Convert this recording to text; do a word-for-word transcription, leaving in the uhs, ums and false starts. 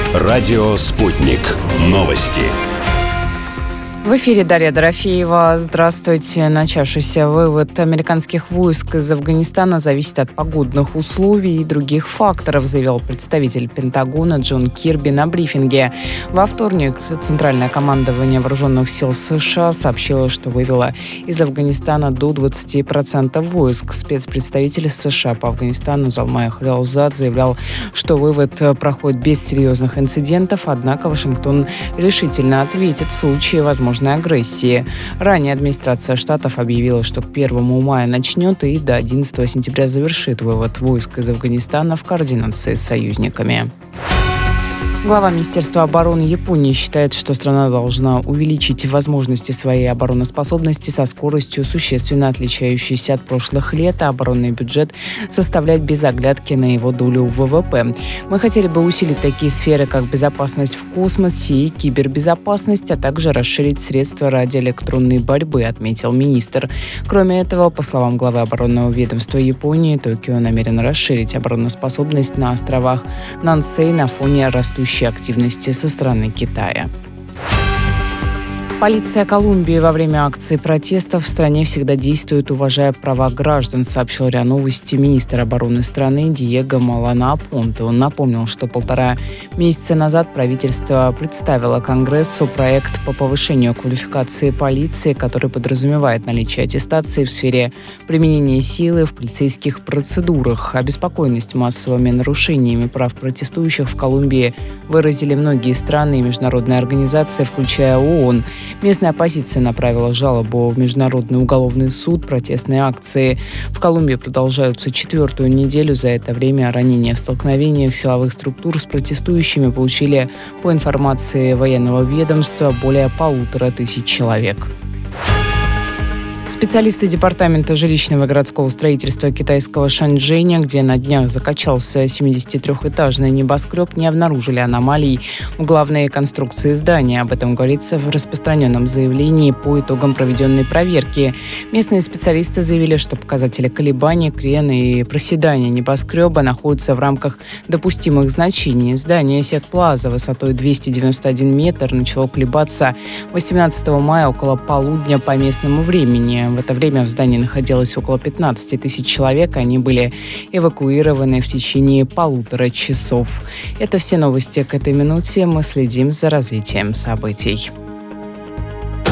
Радио «Спутник». Новости. В эфире Дарья Дорофеева. Здравствуйте. Начавшийся вывод американских войск из Афганистана зависит от погодных условий и других факторов, заявил представитель Пентагона Джон Кирби на брифинге. Во вторник Центральное командование вооруженных сил США сообщило, что вывело из Афганистана до двадцати процентов войск. Спецпредставитель США по Афганистану Залмай Халилзад заявлял, что вывод проходит без серьезных инцидентов, однако Вашингтон решительно ответит в случае возможности агрессии. Ранее администрация штатов объявила, что к первому мая начнет и до одиннадцатого сентября завершит вывод войск из Афганистана в координации с союзниками. Глава Министерства обороны Японии считает, что страна должна увеличить возможности своей обороноспособности со скоростью, существенно отличающейся от прошлых лет, а оборонный бюджет составлять без оглядки на его долю в вэ вэ пэ. Мы хотели бы усилить такие сферы, как безопасность в космосе и кибербезопасность, а также расширить средства радиоэлектронной борьбы, отметил министр. Кроме этого, по словам главы оборонного ведомства Японии, Токио намерен расширить обороноспособность на островах Нансей на фоне растущей активности со стороны Китая. Полиция Колумбии во время акции протестов в стране всегда действует, уважая права граждан, сообщил РИА Новости министр обороны страны Диего Малана Апонте. Он напомнил, что полтора месяца назад правительство представило Конгрессу проект по повышению квалификации полиции, который подразумевает наличие аттестации в сфере применения силы в полицейских процедурах. Обеспокоенность массовыми нарушениями прав протестующих в Колумбии выразили многие страны и международные организации, включая ООН. Местная оппозиция направила жалобу в Международный уголовный суд. Протестные акции в Колумбии продолжаются четвертую неделю. За это время ранения в столкновениях силовых структур с протестующими получили, по информации военного ведомства, более полутора тысяч человек. Специалисты Департамента жилищного и городского строительства китайского Шэньчжэня, где на днях закачался семидесятитрёхэтажный небоскреб, не обнаружили аномалий в главной конструкции здания. Об этом говорится в распространенном заявлении по итогам проведенной проверки. Местные специалисты заявили, что показатели колебаний, крена и проседания небоскреба находятся в рамках допустимых значений. Здание Сет-Плаза высотой двести девяносто один метр начало колебаться восемнадцатого мая около полудня по местному времени. В это время в здании находилось около пятнадцати тысяч человек. Они были эвакуированы в течение полутора часов. Это все новости к этой минуте. Мы следим за развитием событий.